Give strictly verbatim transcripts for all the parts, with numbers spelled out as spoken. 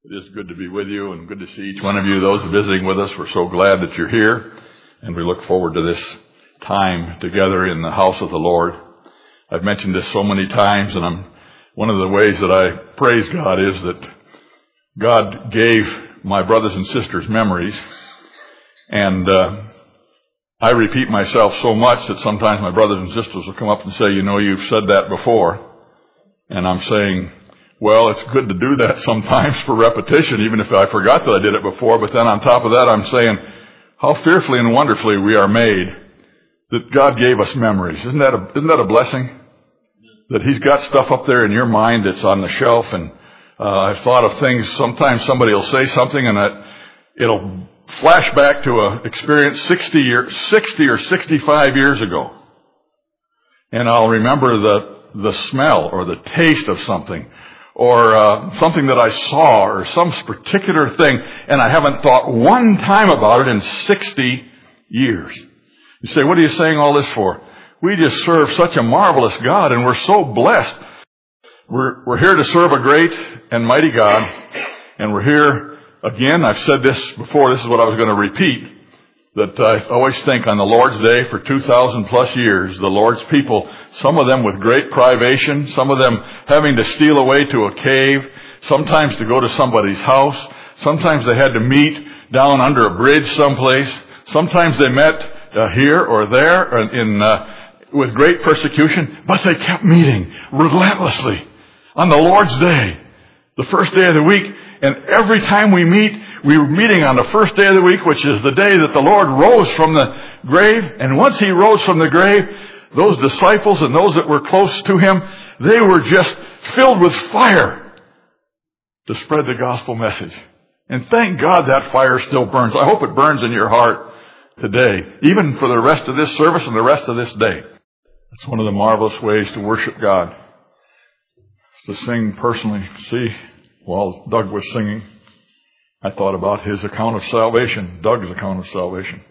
It is good to be with you and good to see each one of you. Those visiting with us, we're so glad that you're here, and we look forward to this time together in the house of the Lord. I've mentioned this so many times, and I'm, one of the ways that I praise God is that God gave my brothers and sisters memories, and uh, I repeat myself so much that sometimes my brothers and sisters will come up and say, you know, you've said that before. And I'm saying, well, it's good to do that sometimes for repetition, even if I forgot that I did it before. But then on top of that, I'm saying how fearfully and wonderfully we are made, that God gave us memories. Isn't that a, isn't that a blessing? That He's got stuff up there in your mind that's on the shelf. And uh, I've thought of things, sometimes somebody will say something and it, it'll flash back to an experience sixty, years, sixty or sixty-five years ago. And I'll remember the, the smell or the taste of something, or uh, something that I saw, or some particular thing, and I haven't thought one time about it in sixty years. You say, what are you saying all this for? We just serve such a marvelous God, and we're so blessed. We're, we're here to serve a great and mighty God, and we're here again. I've said this before, this is what I was going to repeat, that I always think on the Lord's Day for two thousand plus years, the Lord's people, some of them with great privation, some of them having to steal away to a cave, sometimes to go to somebody's house, sometimes they had to meet down under a bridge someplace, sometimes they met uh, here or there in uh, with great persecution, but they kept meeting relentlessly on the Lord's Day, the first day of the week. And every time we meet, we were meeting on the first day of the week, which is the day that the Lord rose from the grave. And once He rose from the grave, those disciples and those that were close to Him, they were just filled with fire to spread the gospel message. And thank God that fire still burns. I hope it burns in your heart today, even for the rest of this service and the rest of this day. That's one of the marvelous ways to worship God, to sing personally. See, while Doug was singing, I thought about his account of salvation, Doug's account of salvation.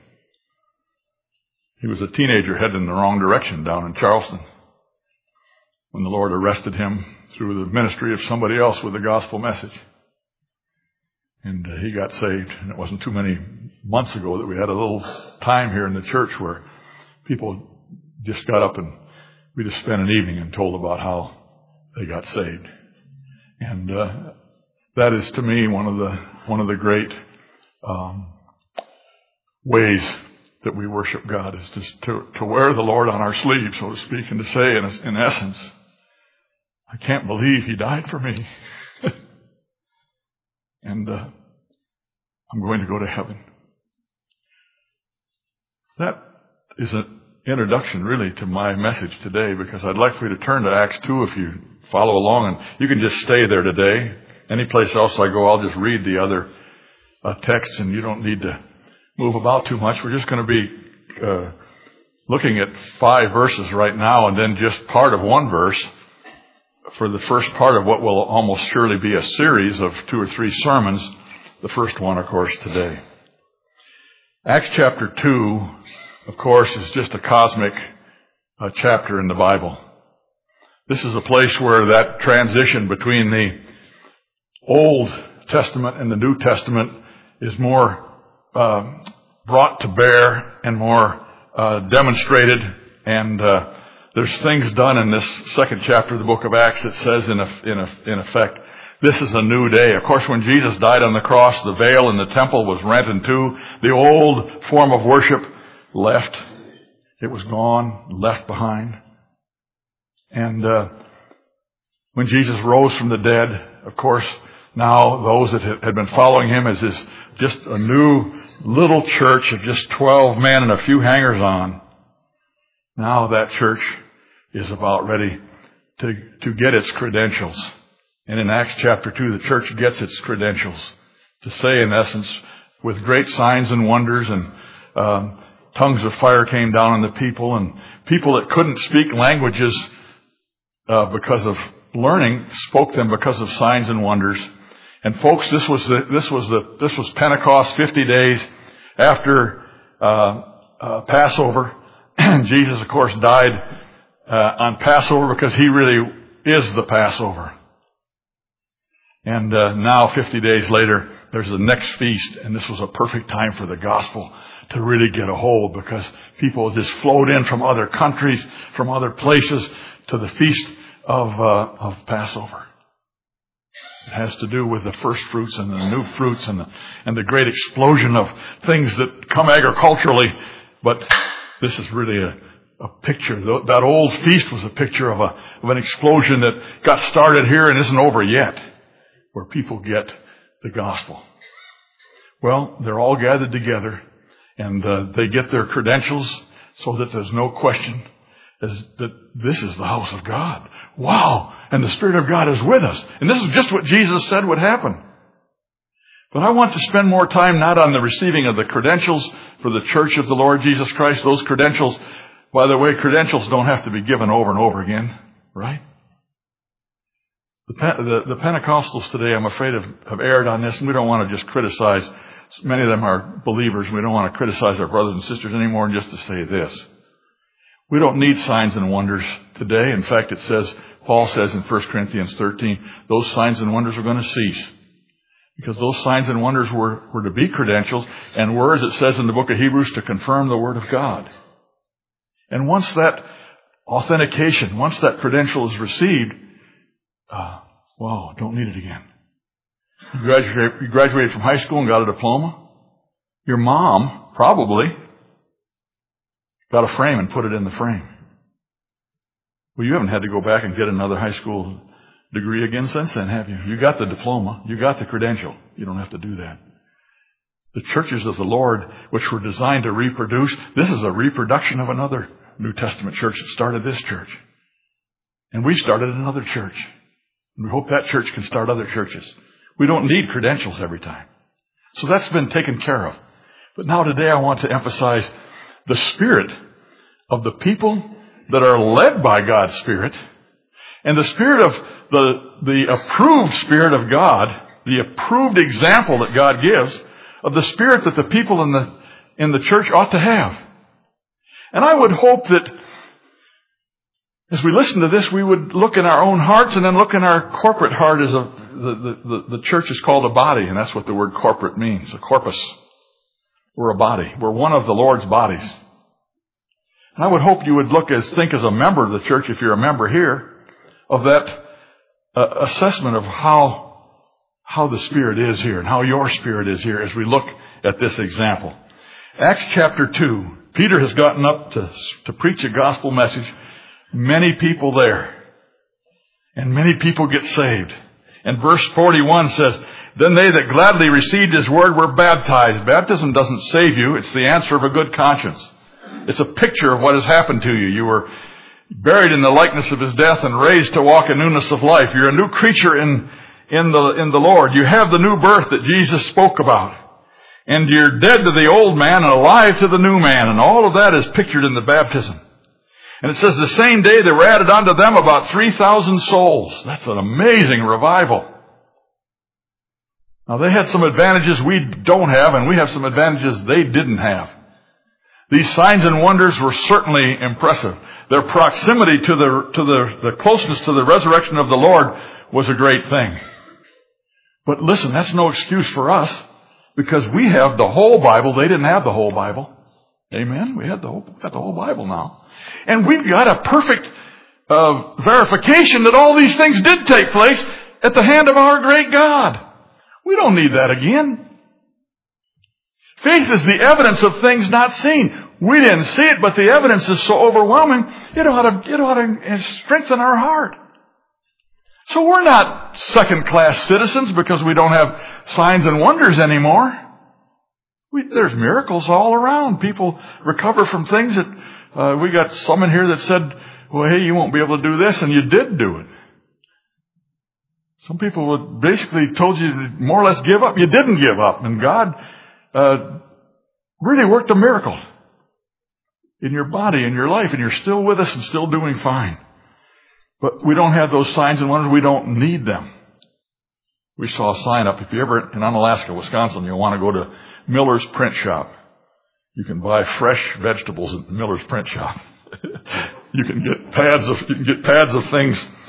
He was a teenager headed in the wrong direction down in Charleston when the Lord arrested him through the ministry of somebody else with the gospel message. And uh, he got saved. And it wasn't too many months ago that we had a little time here in the church where people just got up and we just spent an evening and told about how they got saved. And uh, that is to me one of the one of the great um, ways that we worship God, is just to, to wear the Lord on our sleeve, so to speak, and to say in, in essence, I can't believe He died for me. And uh, I'm going to go to heaven. That is an introduction really to my message today, because I'd like for you to turn to Acts two if you follow along, and you can just stay there today. Any place else I go, I'll just read the other uh, texts, and you don't need to move about too much. We're just going to be uh, looking at five verses right now, and then just part of one verse for the first part of what will almost surely be a series of two or three sermons. The first one, of course, today. Acts chapter two, of course, is just a cosmic uh, chapter in the Bible. This is a place where that transition between the Old Testament and the New Testament is more uh, brought to bear and more uh, demonstrated. And uh, there's things done in this second chapter of the book of Acts that says, in, a, in, a, in effect, this is a new day. Of course, when Jesus died on the cross, the veil in the temple was rent in two. The old form of worship left. It was gone, left behind. And uh, when Jesus rose from the dead, of course, now those that had been following Him as his, just a new little church of just twelve men and a few hangers-on. Now that church is about ready to, to get its credentials. And in Acts chapter two, the church gets its credentials. To say, in essence, with great signs and wonders, and um, tongues of fire came down on the people, and people that couldn't speak languages uh, because of learning spoke them because of signs and wonders. And folks, this was the, this was the, this was Pentecost, fifty days after uh, uh, Passover. Jesus, of course, died uh, on Passover because He really is the Passover. And uh, now, fifty days later, there's the next feast, and this was a perfect time for the gospel to really get a hold, because people just flowed in from other countries, from other places, to the feast of uh, of Passover. It has to do with the first fruits and the new fruits and the, and the great explosion of things that come agriculturally. But this is really a, a picture. That old feast was a picture of, a, of an explosion that got started here and isn't over yet, where people get the gospel. Well, they're all gathered together, and uh, they get their credentials so that there's no question as that this is the house of God. Wow! And the Spirit of God is with us. And this is just what Jesus said would happen. But I want to spend more time not on the receiving of the credentials for the church of the Lord Jesus Christ. Those credentials, by the way, credentials don't have to be given over and over again, right? The, the, the Pentecostals today, I'm afraid, have, have erred on this, and we don't want to just criticize. Many of them are believers. We don't want to criticize our brothers and sisters anymore, and just to say this. We don't need signs and wonders today. In fact, it says, Paul says in First Corinthians thirteen, those signs and wonders are going to cease. Because those signs and wonders were, were to be credentials, and were, as it says in the book of Hebrews, to confirm the Word of God. And once that authentication, once that credential is received, uh, wow, don't need it again. You graduated, you graduated from high school and got a diploma. Your mom, probably, got a frame and put it in the frame. Well, you haven't had to go back and get another high school degree again since then, have you? You got the diploma. You got the credential. You don't have to do that. The churches of the Lord, which were designed to reproduce, this is a reproduction of another New Testament church that started this church. And we started another church. And we hope that church can start other churches. We don't need credentials every time. So that's been taken care of. But now today I want to emphasize the spirit of the people that are led by God's Spirit, and the spirit of the, the approved Spirit of God, the approved example that God gives of the spirit that the people in the, in the church ought to have. And I would hope that as we listen to this, we would look in our own hearts and then look in our corporate heart. As a, the, the, the church is called a body, and that's what the word corporate means, a corpus. We're a body. We're one of the Lord's bodies. And I would hope you would look as, think as a member of the church, if you're a member here, of that uh, assessment of how, how the Spirit is here and how your spirit is here as we look at this example. Acts chapter two, Peter has gotten up to, to preach a gospel message. Many people there. And many people get saved. And verse forty-one says, then they that gladly received his word were baptized. Baptism doesn't save you. It's the answer of a good conscience. It's a picture of what has happened to you. You were buried in the likeness of his death and raised to walk in newness of life. You're a new creature in, in the, in the Lord. You have the new birth that Jesus spoke about. And you're dead to the old man and alive to the new man. And all of that is pictured in the baptism. And it says the same day there were added unto them about three thousand souls. That's an amazing revival. Now they had some advantages we don't have, and we have some advantages they didn't have. These signs and wonders were certainly impressive. Their proximity to the, to the, the closeness to the resurrection of the Lord was a great thing. But listen, that's no excuse for us, because we have the whole Bible. They didn't have the whole Bible. Amen? We had the whole, got the whole Bible now. And we've got a perfect uh, verification that all these things did take place at the hand of our great God. We don't need that again. Faith is the evidence of things not seen. We didn't see it, but the evidence is so overwhelming, it ought to, it ought to strengthen our heart. So we're not second-class citizens because we don't have signs and wonders anymore. We, there's miracles all around. People recover from things that, uh, we got some in here that said, well, hey, you won't be able to do this, and you did do it. Some people would basically told you to more or less give up. You didn't give up, and God Uh, really worked a miracle in your body, in your life, and you're still with us and still doing fine. But we don't have those signs and wonders. We don't need them. We saw a sign up. If you ever in Unalaska, Wisconsin, you'll want to go to Miller's Print Shop. You can buy fresh vegetables at Miller's Print Shop. You can get pads of you can get pads of things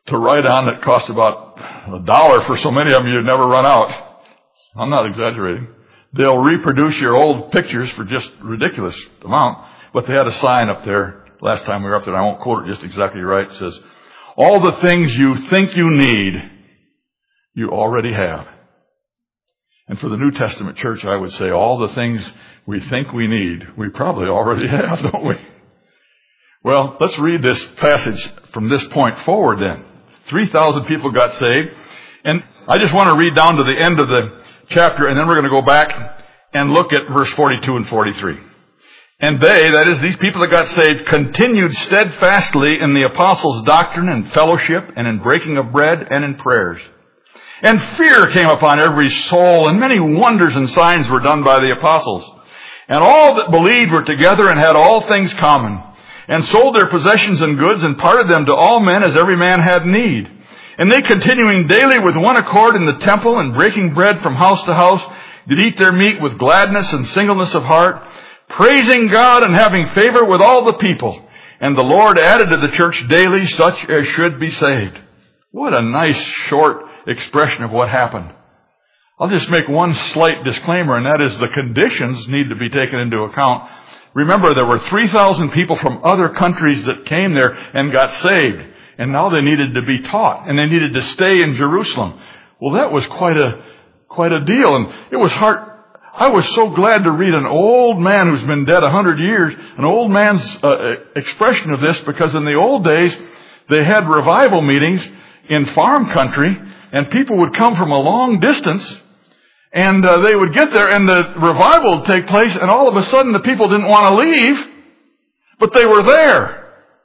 to write on that cost about a dollar for so many of them you'd never run out. I'm not exaggerating. They'll reproduce your old pictures for just ridiculous amount, but they had a sign up there last time we were up there, and I won't quote it just exactly right. It says, all the things you think you need, you already have. And for the New Testament church, I would say all the things we think we need, we probably already have, don't we? Well, let's read this passage from this point forward then. three thousand people got saved. And I just want to read down to the end of the chapter, and then we're going to go back and look at verse forty-two and forty-three. And they, that is, these people that got saved, continued steadfastly in the apostles' doctrine and fellowship and in breaking of bread and in prayers. And fear came upon every soul, and many wonders and signs were done by the apostles. And all that believed were together and had all things common, and sold their possessions and goods, and parted them to all men as every man had need. And they, continuing daily with one accord in the temple, and breaking bread from house to house, did eat their meat with gladness and singleness of heart, praising God and having favor with all the people. And the Lord added to the church daily such as should be saved. What a nice short expression of what happened. I'll just make one slight disclaimer, and that is the conditions need to be taken into account. Remember, there were three thousand people from other countries that came there and got saved. And now they needed to be taught, and they needed to stay in Jerusalem. Well, that was quite a, quite a deal. And it was hard. I was so glad to read an old man who's been dead a hundred years, an old man's uh, expression of this, because in the old days, they had revival meetings in farm country, and people would come from a long distance, and uh, they would get there, and the revival would take place, and all of a sudden the people didn't want to leave, but they were there.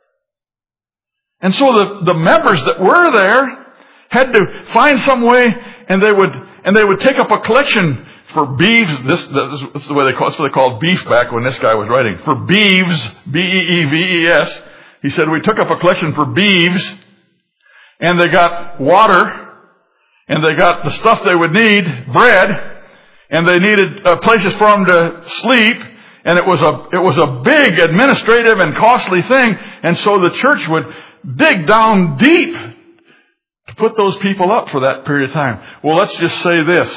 And so the, the members that were there had to find some way, and they would and they would take up a collection for beeves. This, this, this is the way they call it's what they called beef back when this guy was writing. For beeves, B E E V E S. He said we took up a collection for beeves, and they got water, and they got the stuff they would need, bread, and they needed uh, places for them to sleep. And it was a it was a big administrative and costly thing, and so the church would dig down deep to put those people up for that period of time. Well, let's just say this.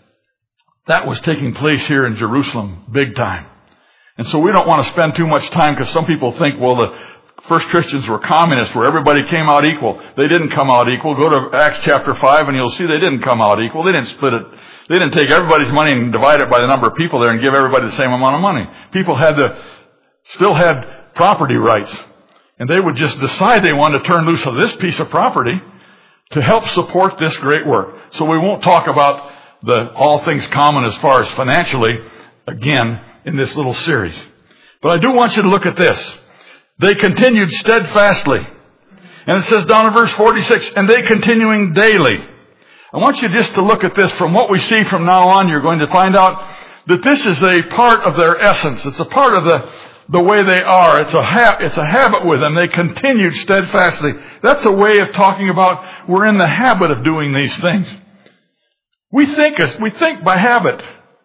That was taking place here in Jerusalem big time. And so we don't want to spend too much time, because some people think, well, the first Christians were communists where everybody came out equal. They didn't come out equal. Go to Acts chapter five and you'll see they didn't come out equal. They didn't split it. They didn't take everybody's money and divide it by the number of people there and give everybody the same amount of money. People had to, still had property rights. And they would just decide they wanted to turn loose of this piece of property to help support this great work. So we won't talk about the all things common as far as financially, again, in this little series. But I do want you to look at this. They continued steadfastly. And it says down in verse forty-six, and they continuing daily. I want you just to look at this. From what we see from now on, you're going to find out that this is a part of their essence. It's a part of the the way they are. It's a ha- it's a habit with them. They continued steadfastly. That's a way of talking about we're in the habit of doing these things. We think we think by habit.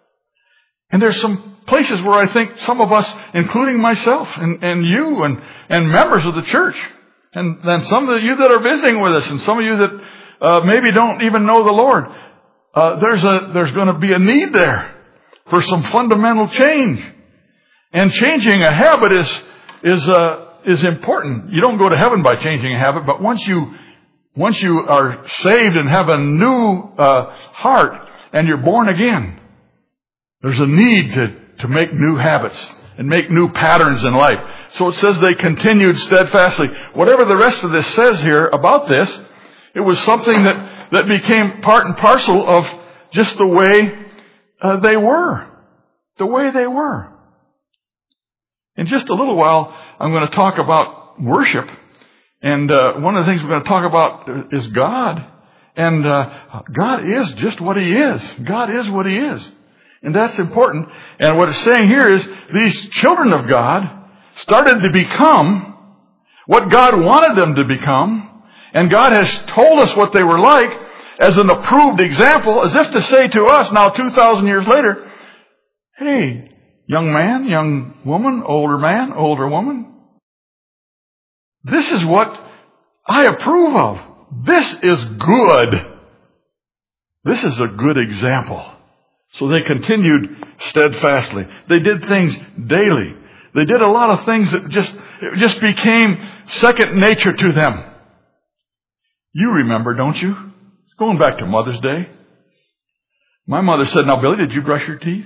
And there's some places where I think some of us, including myself and, and you and, and members of the church, and then some of you that are visiting with us, and some of you that uh, maybe don't even know the Lord, uh, there's a there's going to be a need there for some fundamental change. And changing a habit is is uh, is important. You don't go to heaven by changing a habit, but once you once you are saved and have a new uh, heart and you're born again, there's a need to to make new habits and make new patterns in life. So it says they continued steadfastly. Whatever the rest of this says here about this, it was something that that became part and parcel of just the way uh, they were, the way they were. In just a little while, I'm going to talk about worship. And uh, one of the things we're going to talk about is God. And uh, God is just what He is. God is what He is. And that's important. And what it's saying here is these children of God started to become what God wanted them to become. And God has told us what they were like as an approved example, as if to say to us now two thousand years later, hey, young man, young woman, older man, older woman, this is what I approve of. this is good. This is a good example. So they continued steadfastly. They did things daily. They did a lot of things that just, it just became second nature to them. You remember, don't you? Going back to Mother's Day. My mother said, now Billy, did you brush your teeth?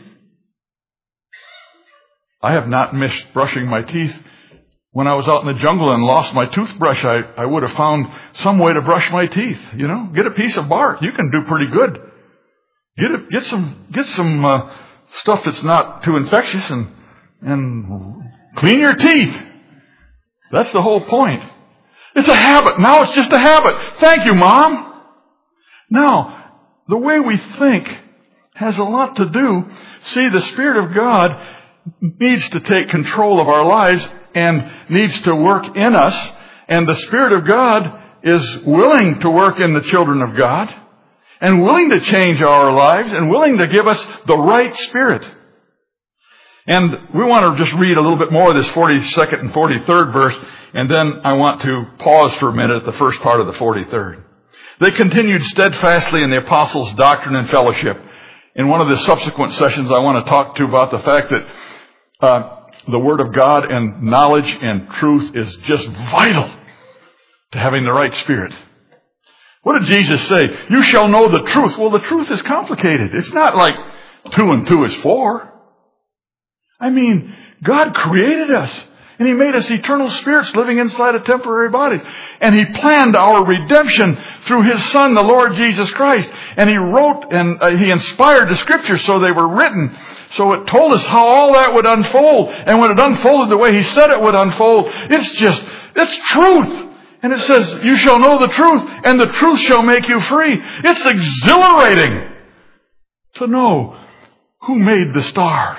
I have not missed brushing my teeth. When I was out in the jungle and lost my toothbrush, I, I would have found some way to brush my teeth. You know, get a piece of bark. You can do pretty good. Get a, get some get some uh, stuff that's not too infectious and and clean your teeth. That's the whole point. It's a habit. Now it's just a habit. Thank you, Mom. Now, the way we think has a lot to do. See, the Spirit of God needs to take control of our lives and needs to work in us. And the Spirit of God is willing to work in the children of God and willing to change our lives and willing to give us the right spirit. And we want to just read a little bit more of this forty-second and forty-third verse, and then I want to pause for a minute at the first part of the forty-third. They continued steadfastly in the apostles' doctrine and fellowship. In one of the subsequent sessions, I want to talk to you about the fact that uh, the Word of God and knowledge and truth is just vital to having the right spirit. What did Jesus say? You shall know the truth. Well, the truth is complicated. It's not like two and two is four. I mean, God created us, and He made us eternal spirits living inside a temporary body. And He planned our redemption through His Son, the Lord Jesus Christ. And He wrote and uh, He inspired the Scriptures so they were written. So it told us how all that would unfold. And when it unfolded the way He said it would unfold, it's just, it's truth. And it says, you shall know the truth, and the truth shall make you free. It's exhilarating to know who made the stars.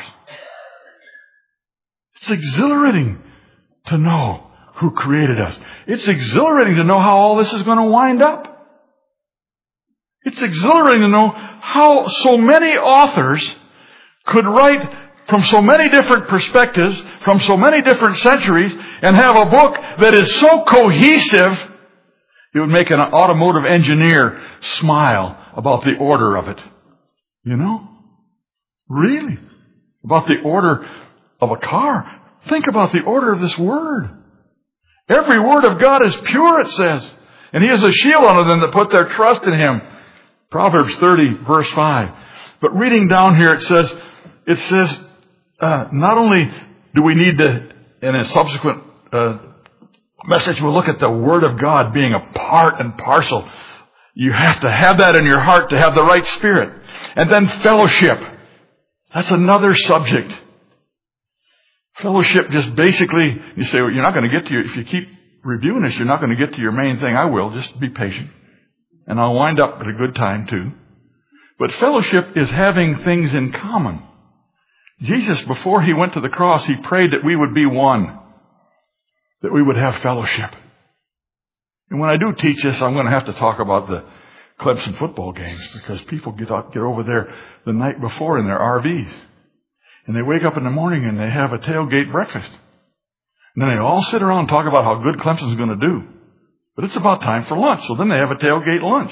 It's exhilarating to know who created us. It's exhilarating to know how all this is going to wind up. It's exhilarating to know how so many authors could write from so many different perspectives, from so many different centuries, and have a book that is so cohesive, it would make an automotive engineer smile about the order of it. You know? Really? About the order of a car. Think about the order of this Word. Every word of God is pure, it says. And He is a shield unto them that put their trust in Him. Proverbs thirty, verse five. But reading down here, it says, it says, uh, not only do we need to, in a subsequent uh, message, we'll look at the Word of God being a part and parcel. You have to have that in your heart to have the right spirit. And then fellowship. That's another subject. Fellowship just basically, you say, well, you're not going to get to your, if you keep reviewing this, you're not going to get to your main thing. I will. Just be patient. And I'll wind up at a good time too. But fellowship is having things in common. Jesus, before He went to the cross, He prayed that we would be one. That we would have fellowship. And when I do teach this, I'm going to have to talk about the Clemson football games, because people get out, get over there the night before in their R Vs. And they wake up in the morning and they have a tailgate breakfast. And then they all sit around and talk about how good Clemson's going to do. But it's about time for lunch. So then they have a tailgate lunch.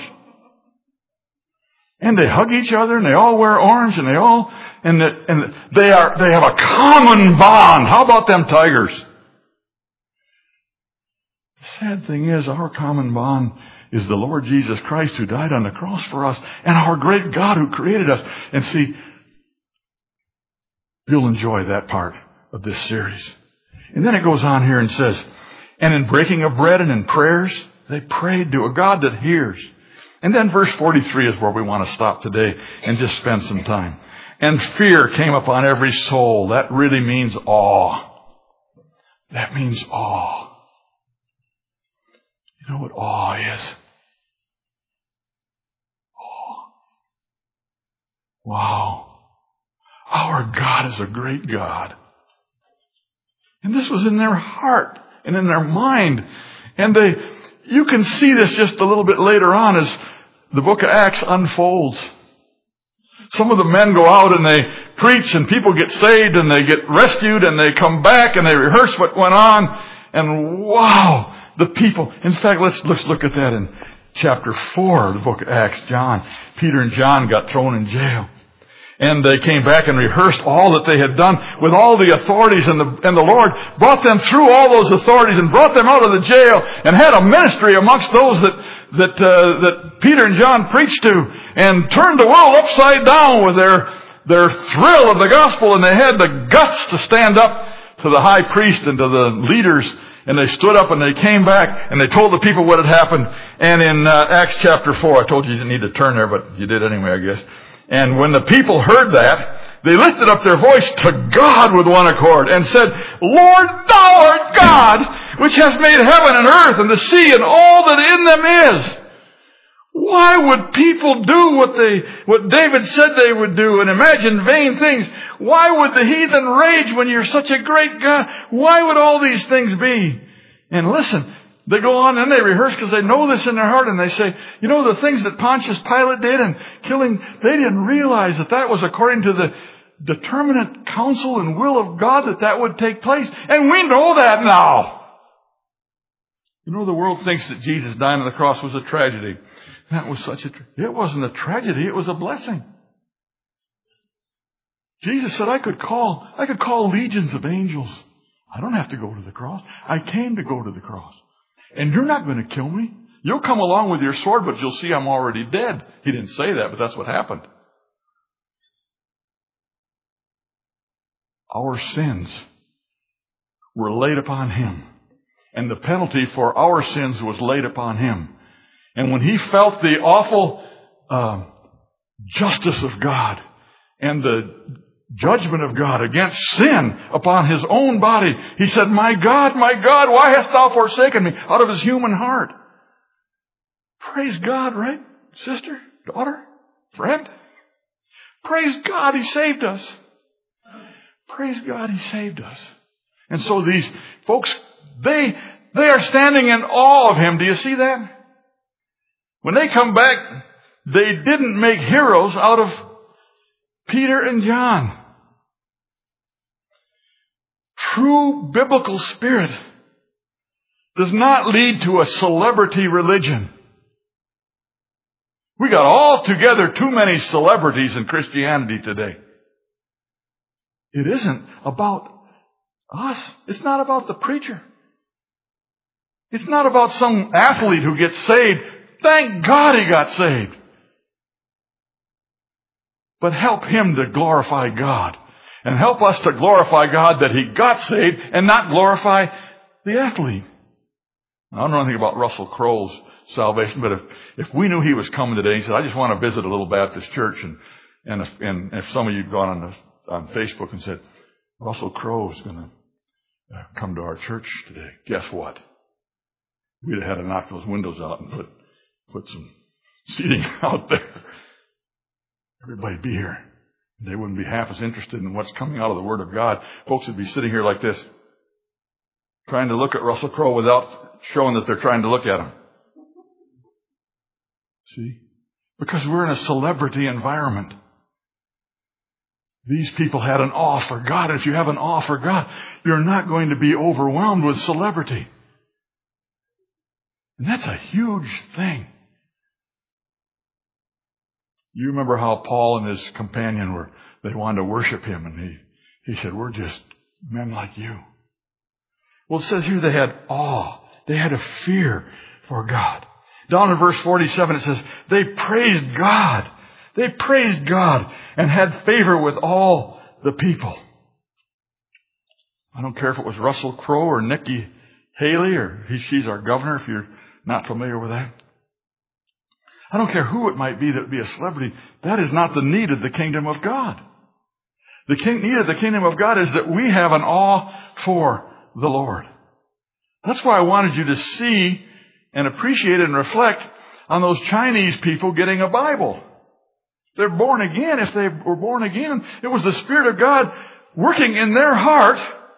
And they hug each other and they all wear orange and they all, and, the, and they are, they have a common bond. How about them Tigers? The sad thing is, our common bond is the Lord Jesus Christ who died on the cross for us, and our great God who created us. And see, you'll enjoy that part of this series. And then it goes on here and says, and in breaking of bread and in prayers, they prayed to a God that hears. And then verse forty-three is where we want to stop today and just spend some time. And fear came upon every soul. That really means awe. That means awe. You know what awe is? Awe. Wow. Our God is a great God. And this was in their heart and in their mind. And they, you can see this just a little bit later on as the book of Acts unfolds. Some of the men go out and they preach and people get saved and they get rescued and they come back and they rehearse what went on. And wow, the people. In fact, let's, let's look at that in chapter four of the book of Acts, John. Peter and John got thrown in jail. And they came back and rehearsed all that they had done with all the authorities, and the, and the Lord brought them through all those authorities and brought them out of the jail and had a ministry amongst those that, that, uh, that Peter and John preached to, and turned the world upside down with their, their thrill of the gospel. And they had the guts to stand up to the high priest and to the leaders. And they stood up and they came back and they told the people what had happened. And in uh, Acts chapter four, I told you you didn't need to turn there, but you did anyway, I guess. And when the people heard that, they lifted up their voice to God with one accord and said, Lord, thou art God, which hast made heaven and earth and the sea and all that in them is. Why would people do what they, what David said they would do and imagine vain things? Why would the heathen rage when you're such a great God? Why would all these things be? And listen, they go on and they rehearse because they know this in their heart, and they say, you know, the things that Pontius Pilate did and killing, they didn't realize that that was according to the determinate counsel and will of God, that that would take place. And we know that now. You know, the world thinks that Jesus dying on the cross was a tragedy. That was such a, it wasn't a tragedy, it was a blessing. Jesus said, I could call, I could call legions of angels. I don't have to go to the cross. I came to go to the cross. And you're not going to kill me. You'll come along with your sword, but you'll see I'm already dead. He didn't say that, but that's what happened. Our sins were laid upon Him. And the penalty for our sins was laid upon Him. And when He felt the awful uh, justice of God and the judgment of God against sin upon His own body, He said, my God, my God, why hast thou forsaken me? Out of His human heart. Praise God, right? Sister, daughter, friend. Praise God, He saved us. Praise God, He saved us. And so these folks, they, they are standing in awe of Him. Do you see that? When they come back, they didn't make heroes out of Peter and John. True biblical spirit does not lead to a celebrity religion. We got altogether too many celebrities in Christianity today. It isn't about us. It's not about the preacher. It's not about some athlete who gets saved. Thank God he got saved. But help him to glorify God. And help us to glorify God that he got saved and not glorify the athlete. I don't know anything about Russell Crowe's salvation, but if, if we knew he was coming today, he said, I just want to visit a little Baptist church. And, and, if, and if some of you had gone on, the, on Facebook and said, Russell Crowe is going to uh, come to our church today, guess what? We'd have had to knock those windows out and put, put some seating out there. Everybody'd be here. They wouldn't be half as interested in what's coming out of the Word of God. Folks would be sitting here like this, trying to look at Russell Crowe without showing that they're trying to look at him. See? Because we're in a celebrity environment. These people had an awe for God. And if you have an awe for God, you're not going to be overwhelmed with celebrity. And that's a huge thing. You remember how Paul and his companion were, they wanted to worship him, and he, he said, we're just men like you. Well, it says here they had awe. They had a fear for God. Down in verse forty-seven it says, they praised God. They praised God and had favor with all the people. I don't care if it was Russell Crowe or Nikki Haley, or he, she's our governor, if you're not familiar with that. I don't care who it might be that would be a celebrity. That is not the need of the kingdom of God. The king, need of the kingdom of God is that we have an awe for the Lord. That's why I wanted you to see and appreciate and reflect on those Chinese people getting a Bible. They're born again. If they were born again, it was the Spirit of God working in their heart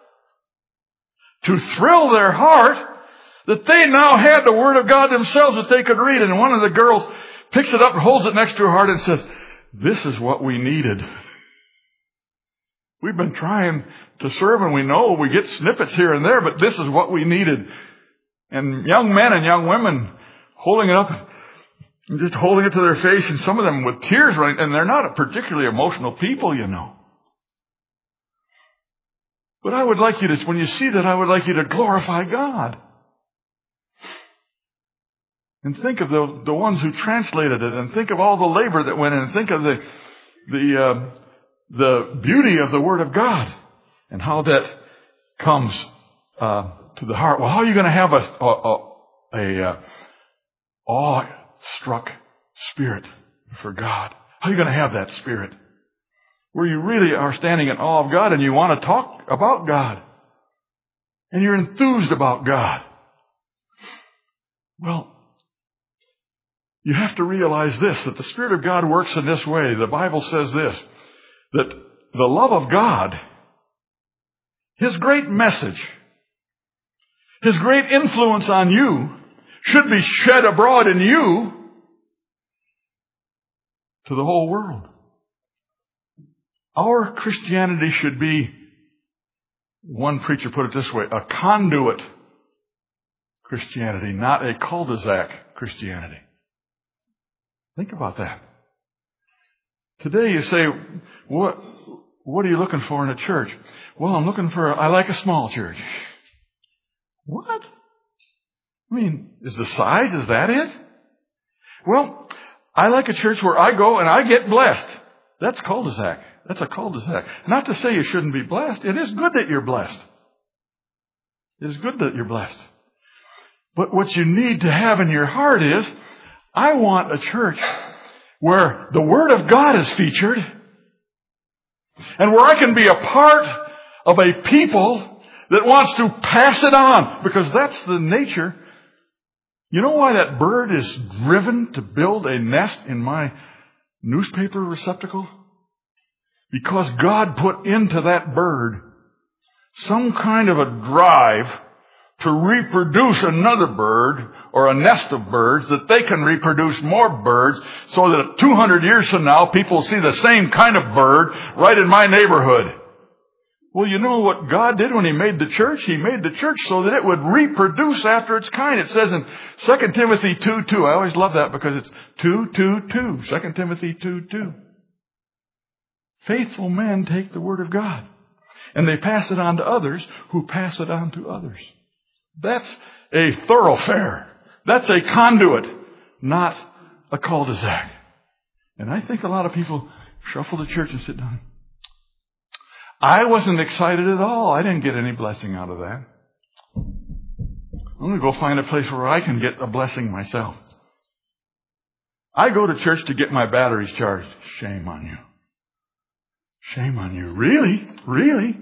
to thrill their heart that they now had the Word of God themselves that they could read. And one of the girls picks it up and holds it next to her heart and says, this is what we needed. We've been trying to serve, and we know we get snippets here and there, but this is what we needed. And young men and young women holding it up, And just holding it to their face, and some of them with tears running, and they're not particularly emotional people, you know. But I would like you to, when you see that, I would like you to glorify God. And think of the, the ones who translated it, and think of all the labor that went in, and think of the, the, uh, the beauty of the Word of God, and how that comes, uh, to the heart. Well, how are you going to have a, a, a, a uh, awe-struck spirit for God? How are you going to have that spirit? Where you really are standing in awe of God and you want to talk about God. And you're enthused about God. Well, you have to realize this, that the Spirit of God works in this way. The Bible says this, that the love of God, His great message, His great influence on you should be shed abroad in you to the whole world. Our Christianity should be, one preacher put it this way, a conduit Christianity, not a cul-de-sac Christianity. Think about that. Today you say, what, what are you looking for in a church? Well, I'm looking for, a, I like a small church. What? I mean, is the size, is that it? Well, I like a church where I go and I get blessed. That's cul-de-sac. That's a cul-de-sac. Not to say you shouldn't be blessed. It is good that you're blessed. It is good that you're blessed. But what you need to have in your heart is, I want a church where the Word of God is featured and where I can be a part of a people that wants to pass it on, because that's the nature. You know why that bird is driven to build a nest in my newspaper receptacle? Because God put into that bird some kind of a drive to reproduce another bird or a nest of birds, that they can reproduce more birds, so that two hundred years from now people will see the same kind of bird right in my neighborhood. Well, you know what God did when He made the church? He made the church so that it would reproduce after its kind. It says in Second Timothy two two. I always love that because it's two two two. Second Timothy two two. Faithful men take the Word of God, and they pass it on to others who pass it on to others. That's a thoroughfare. That's a conduit, not a cul-de-sac. And I think a lot of people shuffle to church and sit down. I wasn't excited at all. I didn't get any blessing out of that. I'm going to go find a place where I can get a blessing myself. I go to church to get my batteries charged. Shame on you. Shame on you. Really? Really?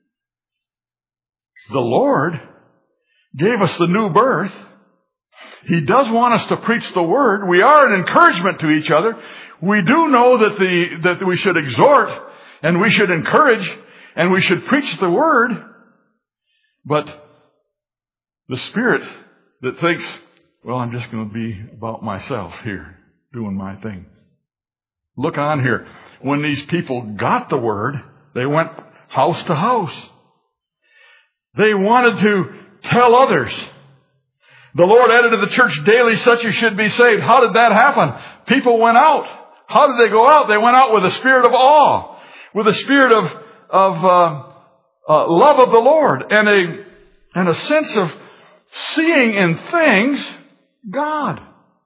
The Lord gave us the new birth. He does want us to preach the Word. We are an encouragement to each other. We do know that the that we should exhort and we should encourage and we should preach the Word. But the spirit that thinks, well, I'm just going to be about myself here, doing my thing. Look on here. When these people got the Word, they went house to house. They wanted to tell others. The Lord added to the church daily such as should be saved. How did that happen? People went out. How did they go out? They went out with a spirit of awe, with a spirit of of uh, uh, love of the Lord, and a and a sense of seeing in things God.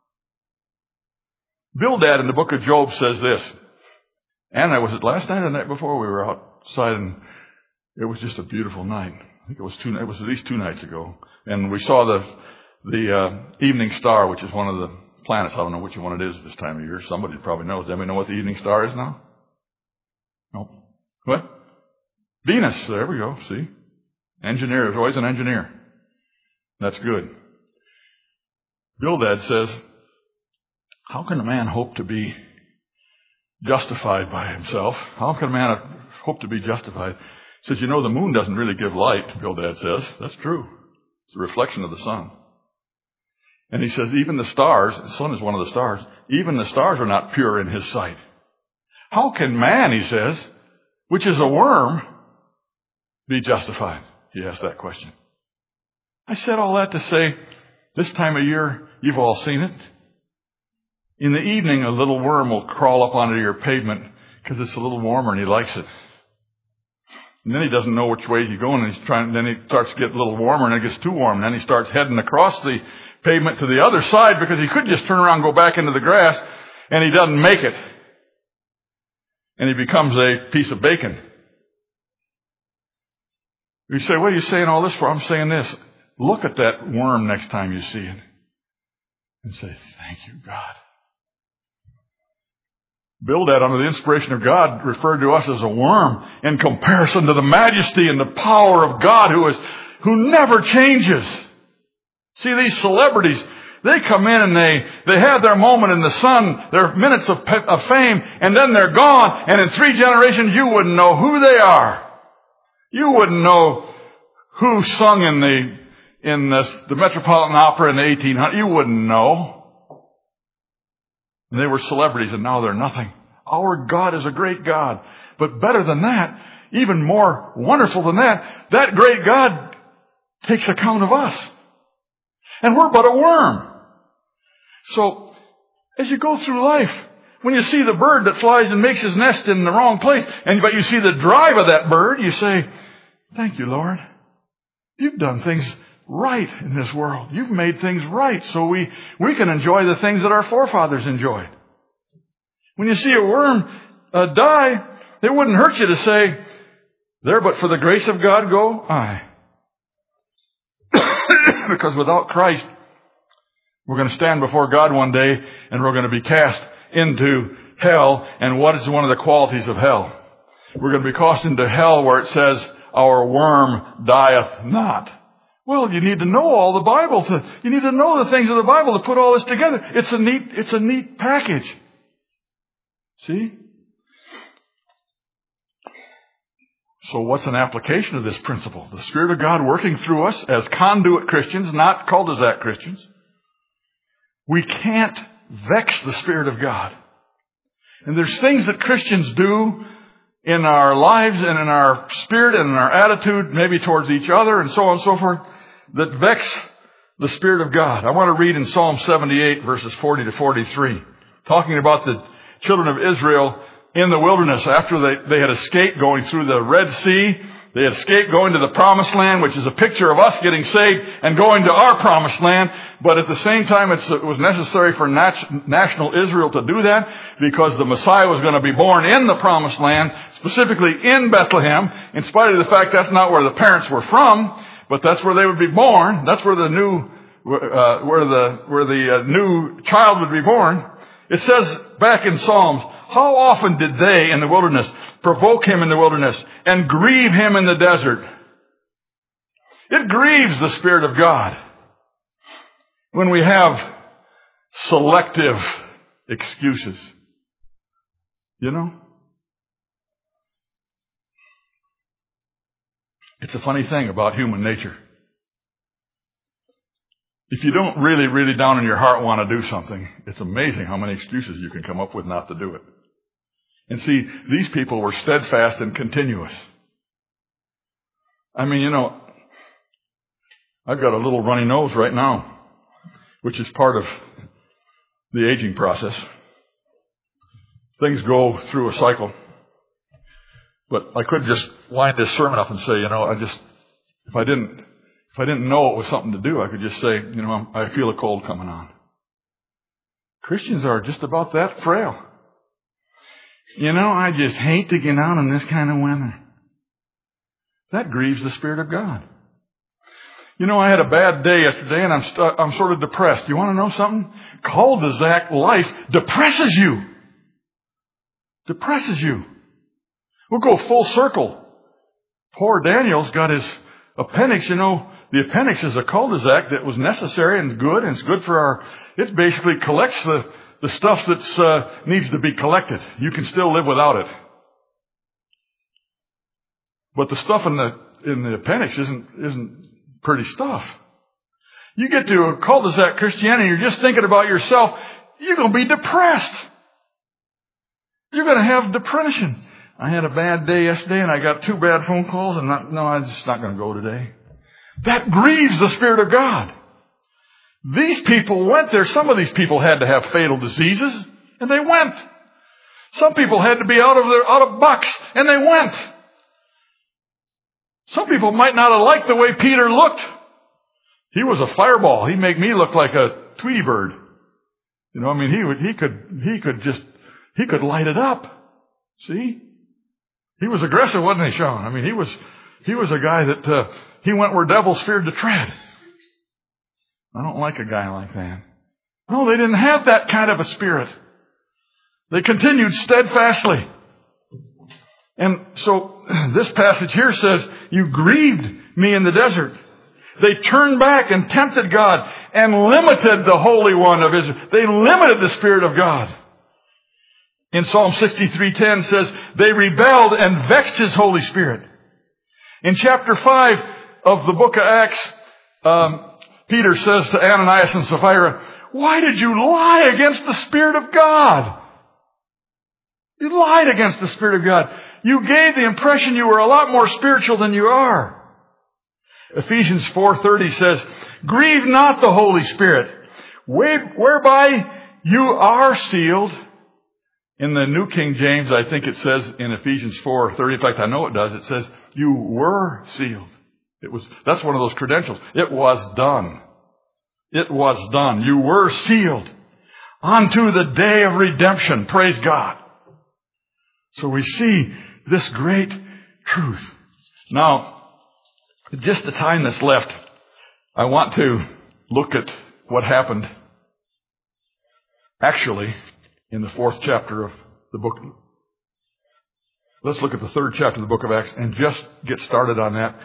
Bildad in the book of Job says this, and I was it last night or the night before we were outside, and it was just a beautiful night. I think it was two. It was at least two nights ago, and we saw the the uh, evening star, which is one of the planets. I don't know which one it is this time of year. Somebody probably knows. Does anybody know what the evening star is now? No. What? Venus. There we go. See, engineer. There's always an engineer. That's good. Bildad says, how can a man hope to be justified by himself? How can a man hope to be justified? He says, you know, the moon doesn't really give light, Bildad says. That's true. It's a reflection of the sun. And he says, even the stars, the sun is one of the stars, even the stars are not pure in his sight. How can man, he says, which is a worm, be justified? He asked that question. I said all that to say, this time of year, you've all seen it. In the evening, a little worm will crawl up onto your pavement because it's a little warmer and he likes it. And then he doesn't know which way he's going, and he's trying, then he starts to get a little warmer, and it gets too warm. And then he starts heading across the pavement to the other side because he could just turn around and go back into the grass, and he doesn't make it. And he becomes a piece of bacon. You say, what are you saying all this for? I'm saying this. Look at that worm next time you see it and say, thank you, God. Bildad, under the inspiration of God, referred to us as a worm in comparison to the majesty and the power of God who is, who never changes. See, these celebrities, they come in and they, they have their moment in the sun, their minutes of, of fame, and then they're gone, and in three generations you wouldn't know who they are. You wouldn't know who sung in the, in the, the Metropolitan Opera in the eighteen hundreds. You wouldn't know. And they were celebrities, and now they're nothing. Our God is a great God. But better than that, even more wonderful than that, that great God takes account of us. And we're but a worm. So, as you go through life, when you see the bird that flies and makes his nest in the wrong place, and but you see the drive of that bird, you say, thank you, Lord. You've done things right in this world. You've made things right so we, we can enjoy the things that our forefathers enjoyed. When you see a worm uh, die, it wouldn't hurt you to say, there but for the grace of God go I. Because without Christ, we're going to stand before God one day and we're going to be cast into hell. And what is one of the qualities of hell? We're going to be cast into hell where it says, our worm dieth not. Well, you need to know all the Bible. To, you need to know the things of the Bible to put all this together. It's a neat, it's a neat package. See? So what's an application of this principle? The Spirit of God working through us as conduit Christians, not cul-de-sac Christians. We can't vex the Spirit of God. And there's things that Christians do in our lives and in our spirit and in our attitude, maybe towards each other and so on and so forth, that vex the Spirit of God. I want to read in Psalm seventy-eight, verses forty to forty-three, talking about the children of Israel in the wilderness after they, they had escaped going through the Red Sea. They had escaped going to the Promised Land, which is a picture of us getting saved and going to our Promised Land. But at the same time, it's, it was necessary for nat- national Israel to do that because the Messiah was going to be born in the Promised Land, specifically in Bethlehem, in spite of the fact that's not where the parents were from, but that's where they would be born. That's where the new, uh, where the, where the uh, new child would be born. It says back in Psalms, how often did they in the wilderness provoke him in the wilderness and grieve him in the desert? It grieves the Spirit of God when we have selective excuses. You know? It's a funny thing about human nature. If you don't really, really down in your heart want to do something, it's amazing how many excuses you can come up with not to do it. And see, these people were steadfast and continuous. I mean, you know, I've got a little runny nose right now, which is part of the aging process. Things go through a cycle. But I could just wind this sermon up and say, you know, I just, if I didn't, if I didn't know it was something to do, I could just say, you know, I feel a cold coming on. Christians are just about that frail. You know, I just hate to get out in this kind of weather. That grieves the Spirit of God. You know, I had a bad day yesterday and I'm st- I'm sort of depressed. You want to know something? Cul-de-sac life depresses you. Depresses you. We'll go full circle. Poor Daniel's got his appendix. You know, the appendix is a cul-de-sac that was necessary and good, and it's good for our, it basically collects the, the stuff that uh, needs to be collected. You can still live without it. But the stuff in the in the appendix isn't isn't pretty stuff. You get to a cul-de-sac Christianity, you're just thinking about yourself, you're going to be depressed. You're going to have depression. I had a bad day yesterday and I got two bad phone calls and not, no, I'm just not going to go today. That grieves the Spirit of God. These people went there. Some of these people had to have fatal diseases, and they went. Some people had to be out of their, out of bucks, and they went. Some people might not have liked the way Peter looked. He was a fireball. He'd make me look like a Tweety bird. You know, I mean, he would, he could, he could just, he could light it up. See? He was aggressive, wasn't he, Sean? I mean, he was, he was a guy that, uh, he went where devils feared to tread. I don't like a guy like that. No, they didn't have that kind of a spirit. They continued steadfastly. And so this passage here says, you grieved me in the desert. They turned back and tempted God and limited the Holy One of Israel. They limited the Spirit of God. In Psalm sixty-three ten says, they rebelled and vexed His Holy Spirit. In chapter five of the book of Acts, um, Peter says to Ananias and Sapphira, why did you lie against the Spirit of God? You lied against the Spirit of God. You gave the impression you were a lot more spiritual than you are. Ephesians four thirty says, grieve not the Holy Spirit, whereby you are sealed. In the New King James, I think it says in Ephesians four thirty, in fact, I know it does, it says, you were sealed. It was, that's one of those credentials. It was done. It was done. You were sealed unto the day of redemption. Praise God. So we see this great truth. Now, just the time that's left, I want to look at what happened actually in the fourth chapter of the book. Let's look at the third chapter of the book of Acts and just get started on that.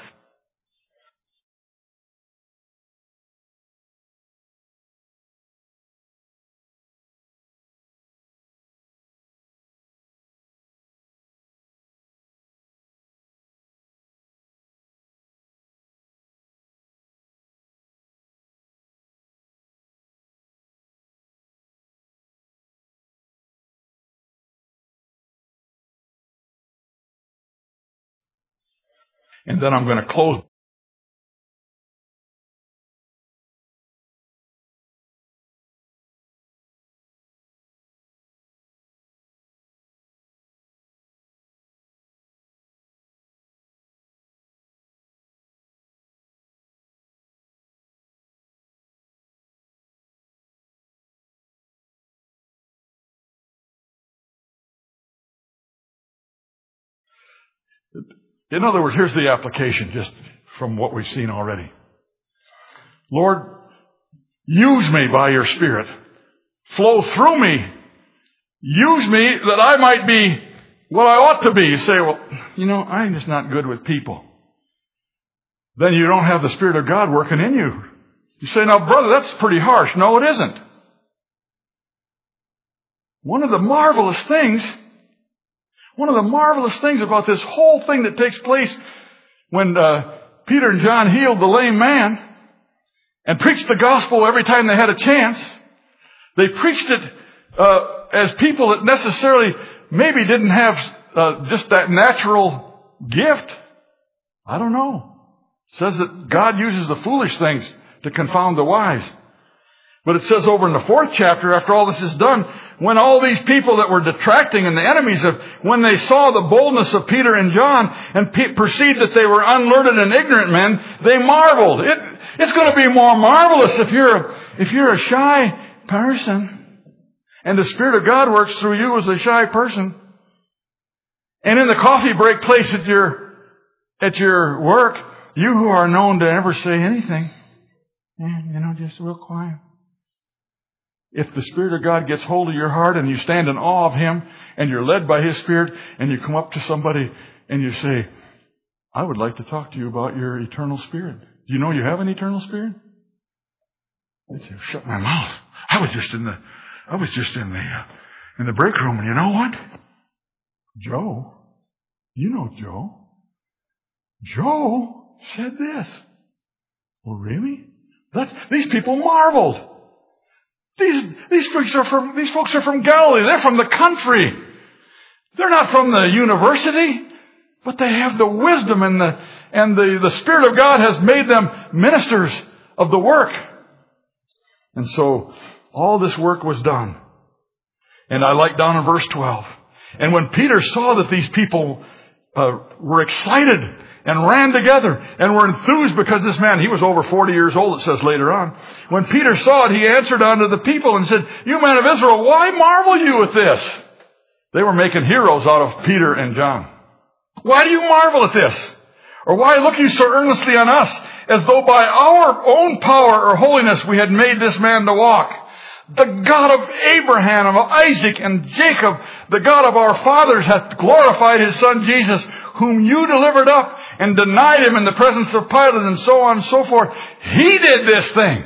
And then I'm going to close. In other words, here's the application just from what we've seen already. Lord, use me by your Spirit. Flow through me. Use me that I might be what I ought to be. You say, well, you know, I'm just not good with people. Then you don't have the Spirit of God working in you. You say, now, brother, that's pretty harsh. No, it isn't. One of the marvelous things One of the marvelous things about this whole thing that takes place when uh, Peter and John healed the lame man and preached the gospel every time they had a chance, they preached it uh, as people that necessarily maybe didn't have uh, just that natural gift. I don't know. It says that God uses the foolish things to confound the wise. But it says over in the fourth chapter, after all this is done, when all these people that were detracting and the enemies of, when they saw the boldness of Peter and John and pe- perceived that they were unlearned and ignorant men, they marveled. It, it's going to be more marvelous if you're, a, if you're a shy person and the Spirit of God works through you as a shy person. And in the coffee break place at your, at your work, you who are known to never say anything, yeah, you know, just real quiet. If the Spirit of God gets hold of your heart and you stand in awe of Him and you're led by His Spirit and you come up to somebody and you say, I would like to talk to you about your eternal spirit. Do you know you have an eternal spirit? I say, shut my mouth. I was just in the, I was just in the, uh, in the break room, and you know what? Joe, you know Joe. Joe said this. Well, really? That's, these people marveled. These, these folks are from, these folks are from Galilee. They're from the country. They're not from the university, but they have the wisdom and the, and the, the Spirit of God has made them ministers of the work. And so all this work was done. And I like down in verse twelve. And when Peter saw that these people uh, were excited and ran together and were enthused because this man, he was over forty years old, it says later on. When Peter saw it, he answered unto the people and said, "You men of Israel, why marvel you at this?" They were making heroes out of Peter and John. "Why do you marvel at this? Or why look you so earnestly on us, as though by our own power or holiness we had made this man to walk? The God of Abraham, of Isaac, and Jacob, the God of our fathers, hath glorified his Son Jesus, whom you delivered up and denied him in the presence of Pilate," and so on and so forth. He did this thing.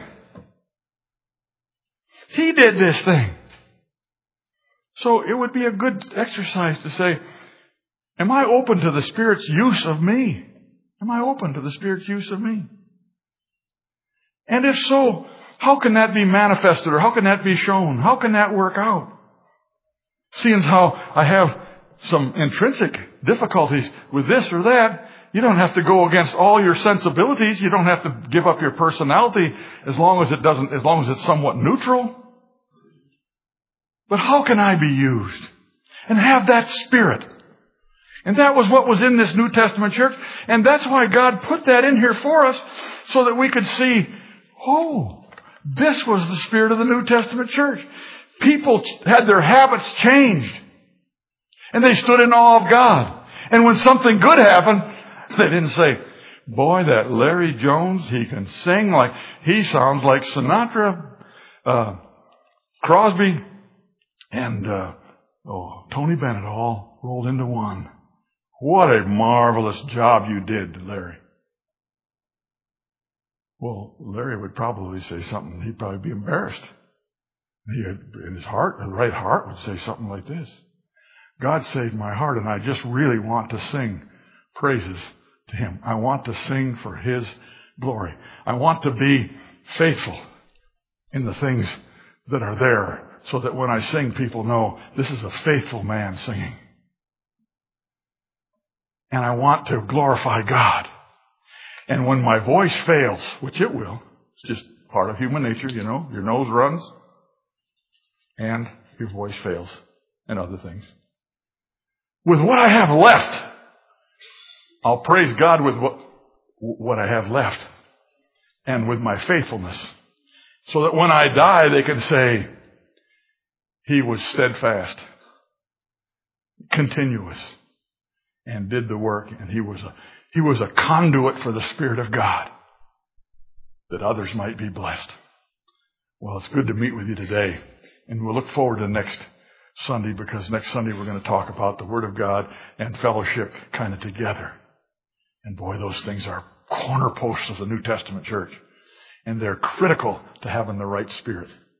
He did this thing. So it would be a good exercise to say, am I open to the Spirit's use of me? Am I open to the Spirit's use of me? And if so, how can that be manifested, or how can that be shown? How can that work out? Seeing as how I have some intrinsic difficulties with this or that, you don't have to go against all your sensibilities. You don't have to give up your personality as long as it doesn't, as long as it's somewhat neutral. But how can I be used and have that Spirit? And that was what was in this New Testament church. And that's why God put that in here for us, so that we could see, oh, this was the Spirit of the New Testament church. People had their habits changed. And they stood in awe of God. And when something good happened, they didn't say, "Boy, that Larry Jones, he can sing like, he sounds like Sinatra, uh, Crosby, and uh, oh, Tony Bennett all rolled into one. What a marvelous job you did, Larry." Well, Larry would probably say something. He'd probably be embarrassed. He had, in his heart, his right heart would say something like this: "God saved my heart, and I just really want to sing praises to Him. I want to sing for His glory. I want to be faithful in the things that are there, so that when I sing, people know this is a faithful man singing. And I want to glorify God. And when my voice fails, which it will, it's just part of human nature, you know, your nose runs and your voice fails and other things. With what I have left, I'll praise God with what, what I have left and with my faithfulness, so that when I die, they can say, He was steadfast, continuous, and did the work, and he was a he was a conduit for the Spirit of God, that others might be blessed. Well, it's good to meet with you today, and we'll look forward to next Sunday, because next Sunday we're going to talk about the Word of God and fellowship kind of together. And boy, those things are cornerposts of the New Testament church, and they're critical to having the right spirit.